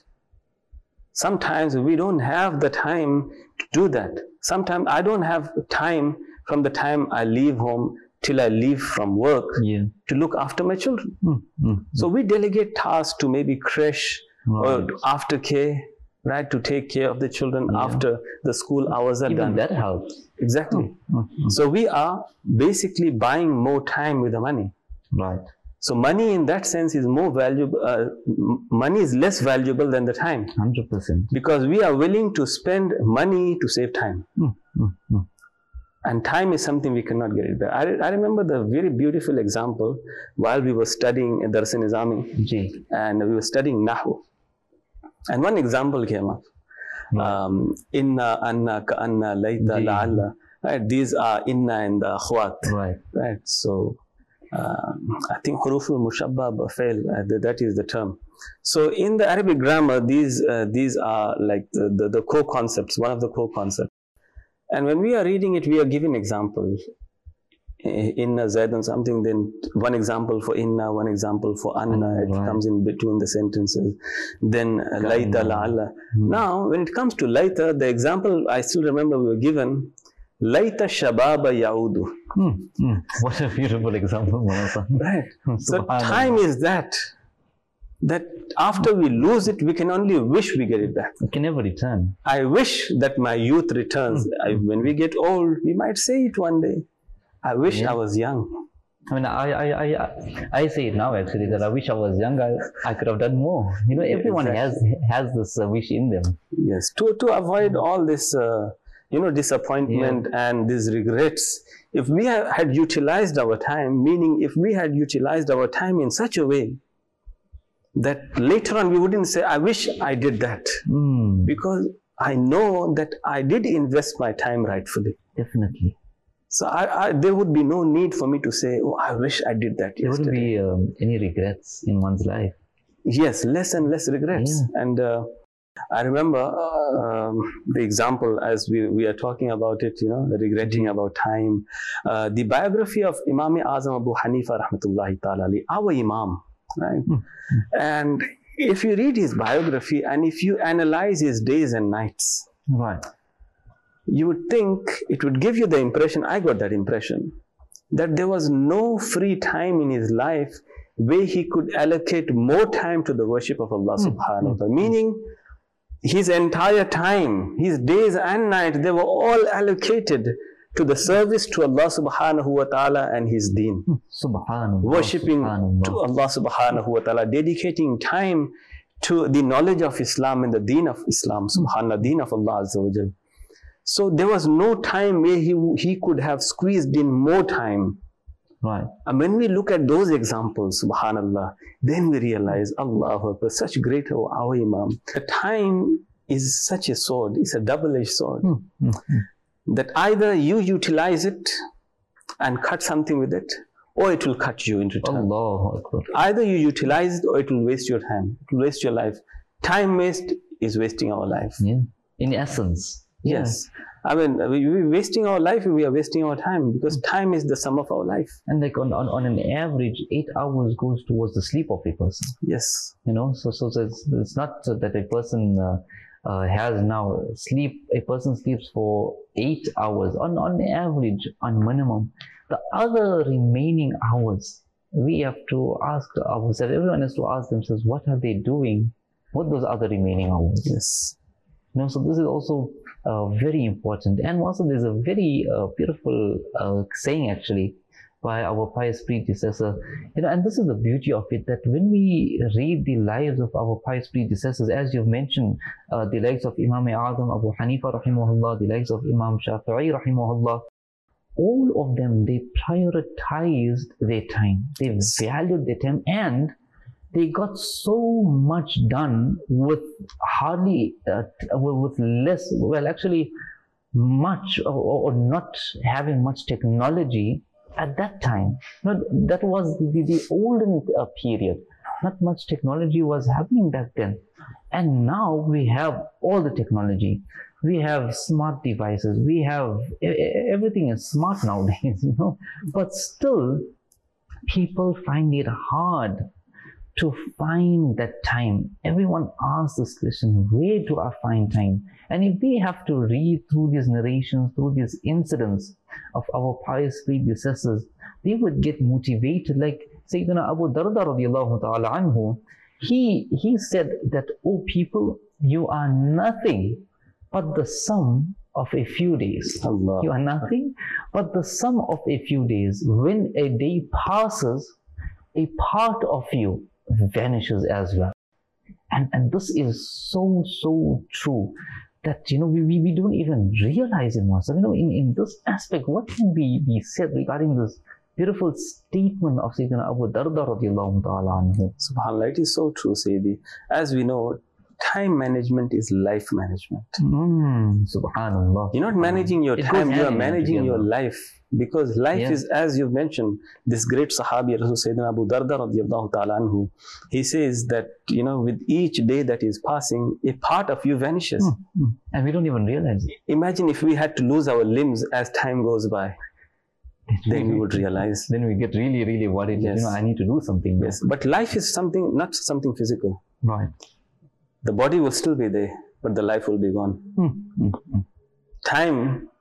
Sometimes we don't have the time to do that. Sometimes I don't have time from the time I leave home till I leave from work yeah. to look after my children. Mm-hmm. So we delegate tasks to maybe creche right. or aftercare, right, to take care of the children yeah. after the school hours are Even done. that helps. Exactly. Mm-hmm. So we are basically buying more time with the money. Right. So money in that sense is more valuable, uh, money is less valuable than the time. one hundred percent. Because we are willing to spend money to save time. Mm-hmm. And time is something we cannot get it back. I, I remember the very beautiful example while we were studying in Dars Nizami and we were studying Nahu. And one example came up. Um, inna, anna, ka'anna, layta, la'alla. Right? These are inna and the akhwat. Right. Right. So um, I think huruful mushabbab fail. Uh, that is the term. So in the Arabic grammar, these uh, these are like the, the, the core concepts, one of the core concepts. And when we are reading it, we are given examples. inna Zaidan something, then one example for inna, one example for anna, it Right. comes in between the sentences. Then uh, laita, la'alla. Hmm. Now, when it comes to laita, the example I still remember we were given, laita shababa yaudu. Hmm, hmm. What a beautiful example, Manasa. Right. So Subhanallah. time is that, that after we lose it, we can only wish we get it back. It can never return. I wish that my youth returns. I, when we get old, we might say it one day. I wish Yeah. I was young. I mean, I, I, I, I say it now actually that I wish I was younger. I could have done more. You know, everyone Exactly. has has this uh, wish in them. Yes, to, to avoid all this, uh, you know, disappointment and these regrets. If we have, had utilized our time, meaning if we had utilized our time in such a way that later on we wouldn't say, I wish I did that. Mm, Because I know that I did invest my time rightfully. definitely. So I, I, there would be no need for me to say, oh, I wish I did that There wouldn't yesterday. be um, any regrets in one's life. Yes, less and less regrets. And uh, I remember uh, um, the example as we, we are talking about it, you know, the regretting about time. Uh, the biography of Imam Azam Abu Hanifa rahmatullahi ta'ala ali, our Imam, right? Hmm. And if you read his biography and if you analyze his days and nights, Right. you would think it would give you the impression, I got that impression, that there was no free time in his life where he could allocate more time to the worship of Allah subhanahu wa ta'ala. Meaning, his entire time, his days and nights, they were all allocated to the service to Allah subhanahu wa ta'ala and his deen. Subhanallah. Worshipping Subhanallah. to Allah subhanahu wa ta'ala, dedicating time to the knowledge of Islam and the deen of Islam, subhanallah, deen of Allah azza wa jal. So there was no time where he, he could have squeezed in more time. Right. And when we look at those examples, subhanallah, then we realize, Allahu Akbar, such great our Imam. The time is such a sword, it's a double-edged sword. Hmm, hmm, hmm. That either you utilize it and cut something with it, or it will cut you in return. Allahu Akbar. Either you utilize it or it will waste your time, it will waste your life. Time waste is wasting our life. Yeah. In essence. Yeah. Yes. I mean, we, we're wasting our life, we are wasting our time because time is the sum of our life. And like on, on, on an average, eight hours goes towards the sleep of a person. Yes. You know, so so, so it's, it's not that a person uh, uh, has now sleep. A person sleeps for eight hours on on average, on minimum. The other remaining hours, we have to ask ourselves. Everyone has to ask themselves, what are they doing with those other remaining hours? Yes. You know, so this is also uh, very important. And also, there's a very uh, beautiful uh, saying actually by our pious predecessor. You know, and this is the beauty of it, that when we read the lives of our pious predecessors, as you've mentioned, uh, the lives of Imam Azam Abu Hanifa rahimahullah, the lives of Imam Shafi'i rahimahullah, all of them, they prioritized their time. They valued their time, and they got so much done with hardly, uh, with less, well, actually, much or, or not having much technology at that time. You know, that was the, the olden uh, period. Not much technology was happening back then. And now we have all the technology. We have smart devices. We have, everything is smart nowadays, you know. But still, people find it hard to find that time. Everyone asks this question, where do I find time? And if they have to read through these narrations, through these incidents of our pious predecessors, they would get motivated. Like Sayyidina Abu Darda radiallahu ta'ala anhu, he, he said that, oh people, you are nothing but the sum of a few days. Allah. You are nothing but the sum of a few days. When a day passes, a part of you vanishes as well. And, and this is so, so true that, you know, we, we, we don't even realize it once. You know, in, in this aspect, what can be, be said regarding this beautiful statement of Sayyidina Abu Darda radiallahu ta'ala anhu? SubhanAllah, it is so true, Sayyidi. As we know, time management is life management. Mm, Subhanallah. You're not managing your It goes time, you are hand in hand managing your together. life. Because life Yeah. is, as you've mentioned, this great Sahabi, Rasul Sayyidina Abu Darda radiallahu ta'ala anhu, he says that, you know, with each day that is passing, a part of you vanishes. Mm, mm. And we don't even realize it. Imagine if we had to lose our limbs as time goes by. then we would realize. Then we get really, really worried. Yes. You know, I need to do something. Yes, but life is something, not something physical. Right. The body will still be there, but the life will be gone. Mm, mm, mm. Time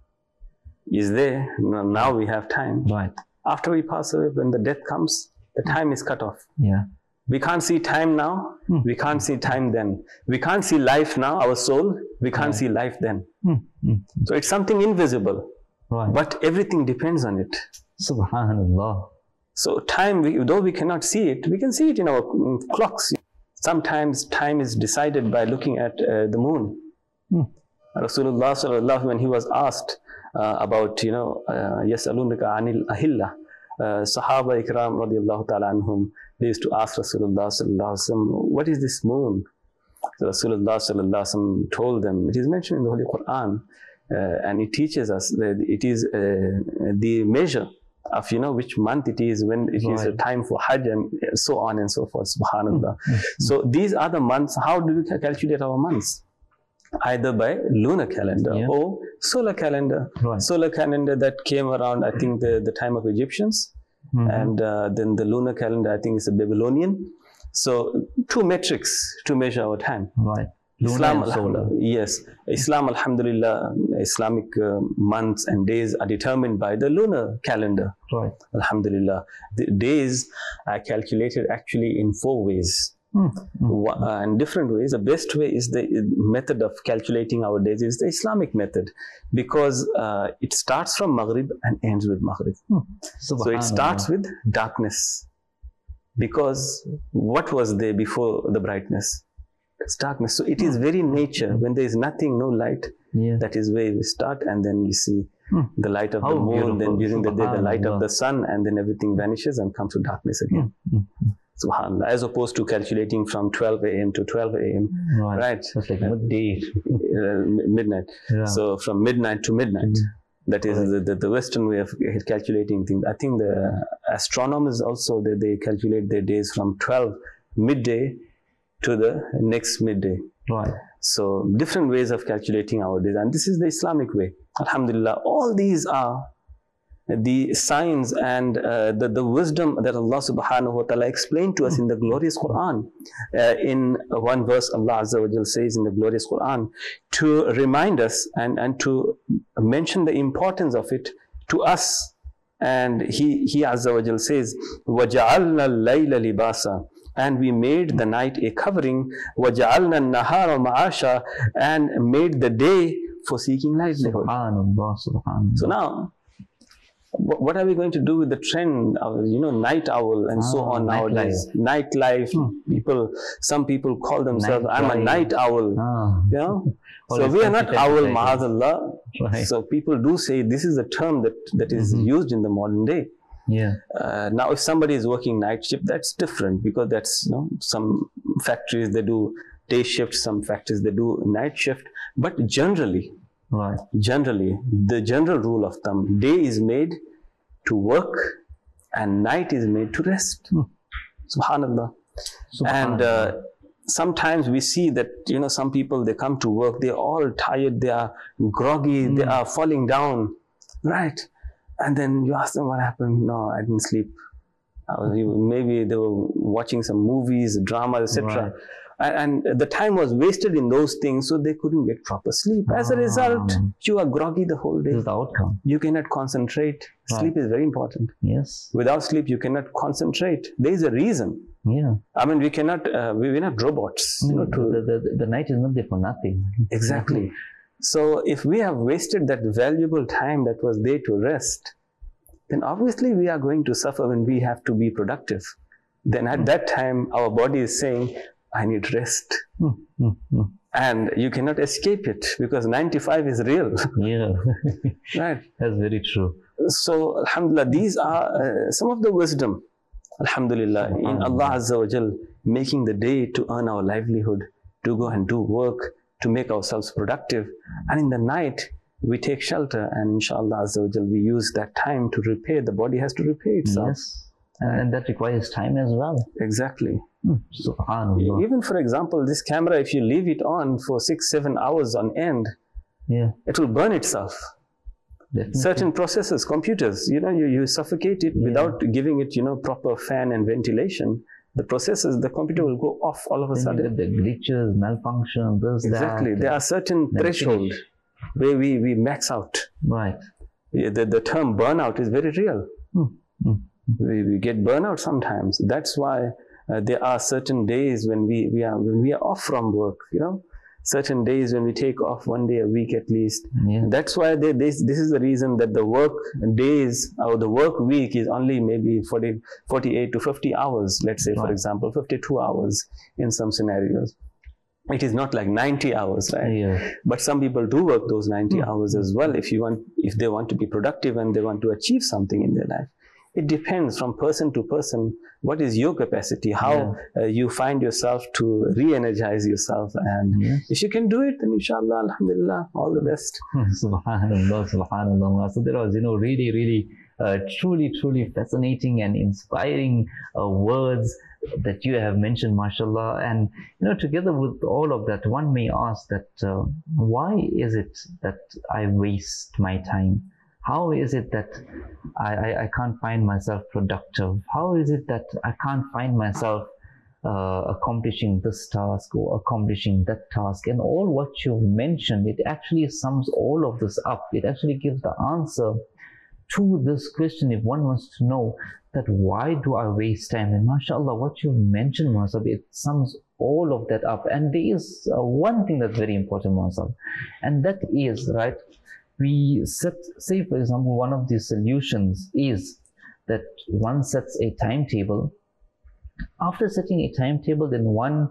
is there. Now we have time. Right. After we pass away, when the death comes, the time is cut off. Yeah. We can't see time now. Mm. We can't see time then. We can't see life now, our soul. We can't Right. see life then. Mm, mm. So it's something invisible, Right. but everything depends on it. Subhanallah. So time, we, though we cannot see it, we can see it in our mm, clocks. Sometimes time is decided by looking at uh, the moon. Hmm. Rasulullah sallallahu, when he was asked uh, about, you know, yasalunaka anil ahilla, Sahaba ikram radiyallahu ta'ala anhum, they used to ask Rasulullah sallallahu alaihi wasallam, what is this moon? So Rasulullah sallallahu alaihi wasallam told them, it is mentioned in the Holy Quran, uh, and it teaches us that it is uh, the measure of, you know, which month it is, when it is a Right. time for Hajj, and so on and so forth. Subhanallah. Mm, So these are the months. How do we ca- calculate our months? Either by lunar calendar Yeah. or solar calendar. Right. Solar calendar that came around, I think, the, the time of Egyptians, Mhm. and uh, then the lunar calendar, I think, is a Babylonian. So two metrics to measure our time. Right. Lunar Islam, and solar. alhamdulillah, yes. Islam, alhamdulillah, Islamic uh, months and days are determined by the lunar calendar. Right. Alhamdulillah. The days are calculated actually in four ways. Mm, mm. Wa- uh, and different ways. The best way is the uh, method of calculating our days is the Islamic method, because uh, it starts from Maghrib and ends with Maghrib. So it starts with darkness, because what was there before the brightness? It's darkness. So it is very nature. When there is nothing, no light, Yeah. that is where we start, and then we see Hmm. the light of How the moon, beautiful. then during the day the light of Subhanallah. the sun, and then everything vanishes and comes to darkness again. Mm, mm. Subhanallah. As opposed to calculating from twelve a m to twelve a m, Right. right? So it's like midday. Uh, mi- midnight. Yeah. So from midnight to midnight. That is Correct. the, the, the Western way of calculating things. I think the astronomers also, they, they calculate their days from twelve midday to the next midday. Right. So different ways of calculating our days, and this is the Islamic way. Alhamdulillah, all these are the signs and uh, the, the wisdom that Allah subhanahu wa ta'ala explained to us in the glorious Quran. Uh, in one verse, Allah Azza wa Jal says in the glorious Quran, to remind us and, and to mention the importance of it to us. And He, he Azza wa Jal says, وَجَعَلْنَا اللَّيْلَ لِبَاسًا, and we made the night a covering, وَجَعَلْنَا النَّهَارَ مَعَاشًا, and made the day for seeking livelihood. Subhanallah. Subhanallah. So now, wh- what are we going to do with the trend of, you know, night owl and so Ah, on nowadays? Nightlife. Hmm. People, some people call themselves, Night I'm a drive. night owl. Ah. You know? So Always we are not considered owl, like ma'adallah. Right. So people do say this is a term that, that is Mhm. used in the modern day. Yeah. Uh, now, if somebody is working night shift, that's different, because that's, you know, some factories they do day shift, some factories they do night shift. But generally, Right. generally, the general rule of thumb, day is made to work and night is made to rest. Hmm. Subhanallah. And uh, sometimes we see that, you know, some people, they come to work, they're all tired, they are groggy, they Hmm. are falling down, right? And then you ask them what happened. No, I didn't sleep. I was, maybe they were watching some movies, drama, et cetera. Right. And, and the time was wasted in those things, so they couldn't get proper sleep. As a result, Ah. you are groggy the whole day. This is the outcome. You cannot concentrate. Right. Sleep is very important. Yes. Without sleep, you cannot concentrate. There is a reason. Yeah. I mean, we cannot, uh, we, we're not robots. You know, Mm, to, the, the, the night is not there for nothing. exactly. So if we have wasted that valuable time that was there to rest, then obviously we are going to suffer when we have to be productive. Then at that time, our body is saying, I need rest. Mm, mm, mm. And you cannot escape it, because ninety-five is real. Yeah. Right. That's very true. So, alhamdulillah, these are uh, some of the wisdom, alhamdulillah, in Allah Azza wa Jal, making the day to earn our livelihood, to go and do work, to make ourselves productive. And in the night, we take shelter, and inshallah Azza wa Jal, we use that time to repair. The body has to repair itself. Yes. And, and that requires time as well. Exactly. Mm, Subhanallah. Even for example, this camera, if you leave it on for six, seven hours on end, Yeah. it will burn itself. Definitely. Certain processes, computers, you know, you, you suffocate it Yeah. without giving it, you know, proper fan and ventilation. The processes, the computer will go off all of a Then you sudden. get the glitches, malfunction, this, Exactly. that. There are certain then threshold finish. where we, we max out. Right. Yeah, The, the term burnout is very real. Hmm. Hmm. We, we get burnout sometimes. That's why uh, there are certain days when we, we are when we are off from work, you know, certain days when we take off one day a week at least. Yeah. That's why they, this, this is the reason that the work days or the work week is only maybe forty, forty-eight to fifty hours, let's say, for Right. example, fifty-two hours in some scenarios. It is not like ninety hours, right? Yeah. But some people do work those ninety Hmm. hours as well if you want, if they want to be productive and they want to achieve something in their life. It depends from person to person. What is your capacity? How uh, you find yourself to re-energize yourself, and Yeah. if you can do it, then inshallah, alhamdulillah, all the best. Subhanallah, subhanallah. So there was, you know, really, really, uh, truly, truly fascinating and inspiring uh, words that you have mentioned, mashallah. And, you know, together with all of that, one may ask that, uh, why is it that I waste my time? How is it that I, I, I can't find myself productive? How is it that I can't find myself uh, accomplishing this task or accomplishing that task? And all what you've mentioned, it actually sums all of this up. It actually gives the answer to this question if one wants to know that why do I waste time? And mashallah, what you mentioned, Muhammad, it sums all of that up. And there is uh, one thing that's very important, Muhammad, and that is, right, we set, say for example, one of the solutions is that one sets a timetable. After setting a timetable, then one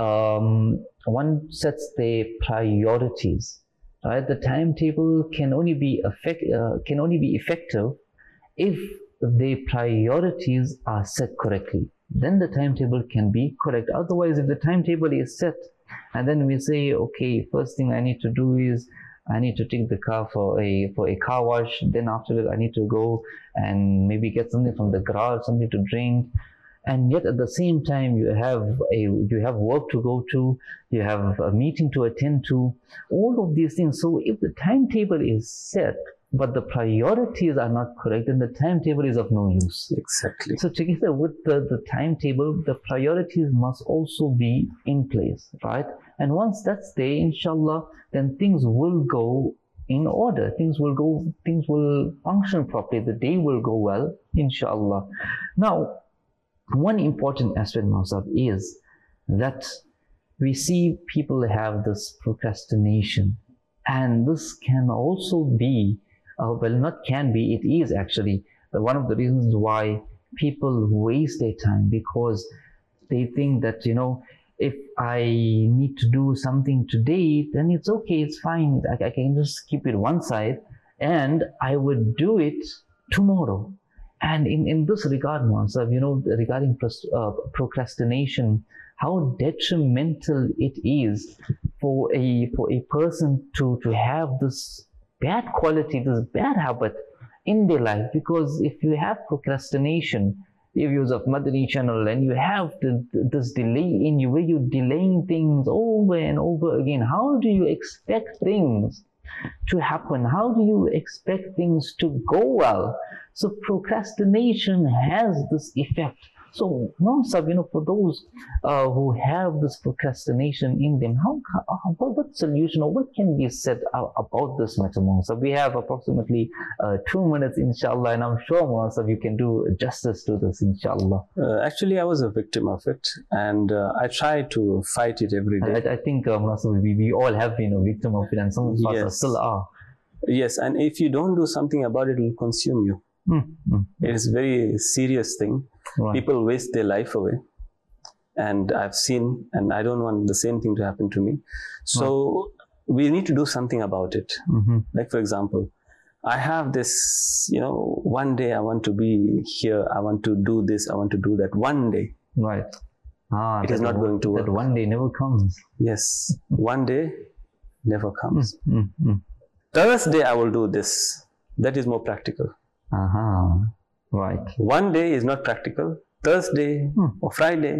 um, one sets the priorities. Right, the timetable can only be effect, uh, can only be effective if the priorities are set correctly. Then the timetable can be correct. Otherwise, if the timetable is set, and then we say, okay, first thing I need to do is I need to take the car for a for a car wash. Then after that, I need to go and maybe get something from the garage, something to drink. And yet at the same time, you have a you have work to go to, you have a meeting to attend to, all of these things. So if the timetable is set, but the priorities are not correct, then the timetable is of no use. Exactly. So together with the, the timetable, the priorities must also be in place, right? And once that's there, inshallah, then things will go in order. Things will go, things will function properly. The day will go well, inshallah. Now, one important aspect, Mausab, is that we see people have this procrastination, and this can also be, uh, well, not can be, it is actually the, one of the reasons why people waste their time, because they think that, you know, if I need to do something today, then it's okay, it's fine, I, I can just keep it one side and I would do it tomorrow. And in, in this regard, Mansab, you know, regarding uh, procrastination, how detrimental it is for a for a person to, to have this bad quality, this bad habit in their life. Because if you have procrastination, the views of Madani channel, and you have the, this delay in you, where you're delaying things over and over again, how do you expect things to happen? How do you expect things to go well? So procrastination has this effect. So, Mansab, you know, for those uh, who have this procrastination in them, how, how what solution or what can be said about this matter, Mansab? We have approximately uh, two minutes, inshallah, and I'm sure, Mansab, you can do justice to this, inshallah. Uh, actually, I was a victim of it, and uh, I try to fight it every day. I, I think, uh, Mansab, we, we all have been a victim of it, and some of us Yes. are still are. Yes, and if you don't do something about it, it will consume you. Mm, mm, It is a very serious thing. right. People waste their life away, and I've seen, and I don't want the same thing to happen to me. So we need to do something about it. Mm-hmm. Like, for example, I have this, you know, one day I want to be here, I want to do this, I want to do that. One day. Right. Ah, It is that not one- going to work. That one day never comes. Yes, one day never comes. Mm, mm. Thursday I will do this. That is more practical. Aha. Right. One day is not practical. Thursday Hmm. or Friday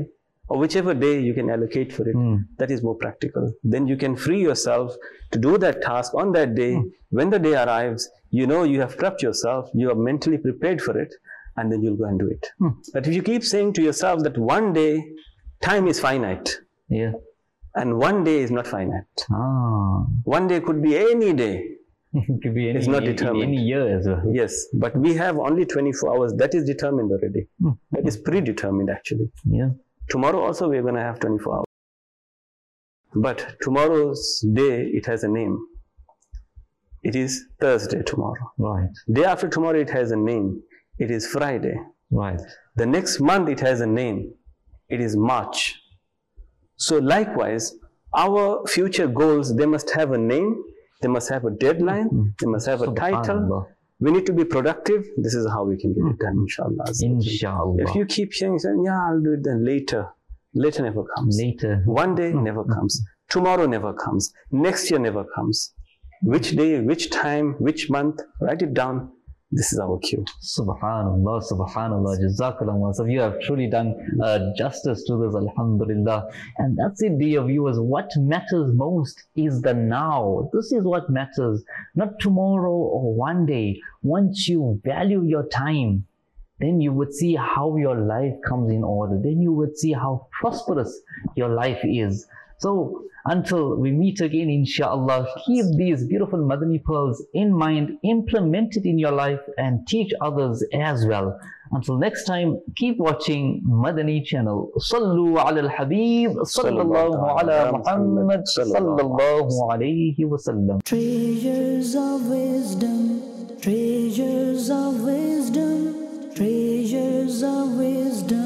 or whichever day you can allocate for it, Mm. that is more practical. Then you can free yourself to do that task on that day. Mm. When the day arrives, you know you have prepped yourself, you are mentally prepared for it, and then you'll go and do it. Mm. But if you keep saying to yourself that one day, time is finite, Yeah. and one day is not finite. Ah. One day could be any day. It could be any, It's not in determined. any year as well. Yes, but we have only twenty-four hours. That is determined already. Mm. That is predetermined actually. Yeah. Tomorrow also we're going to have twenty-four hours. But tomorrow's day, it has a name. It is Thursday tomorrow. Right. Day after tomorrow, it has a name. It is Friday. Right. The next month, it has a name. It is March. So likewise, our future goals, they must have a name. They must have a deadline. Mm. They must have a title. Subhanallah. We need to be productive. This is how we can get it done, inshallah. Inshallah. If you keep saying, yeah, I'll do it then later. Later never comes. Later. One day never comes. Tomorrow never comes. Next year never comes. Which day, which time, which month, write it down. This is our cue. Subhanallah, Subhanallah, Jazakallah. So you have truly done uh, justice to this, Alhamdulillah. And that's it, dear viewers. What matters most is the now. This is what matters, not tomorrow or one day. Once you value your time, then you would see how your life comes in order. Then you would see how prosperous your life is. So until we meet again, inshallah, keep these beautiful Madani pearls in mind, implement it in your life and teach others as well. Until next time, keep watching Madani channel. Sallu ala al-Habib, sallallahu ala Muhammad, sallallahu alayhi wa sallam. Treasures of wisdom, treasures of wisdom, treasures of wisdom.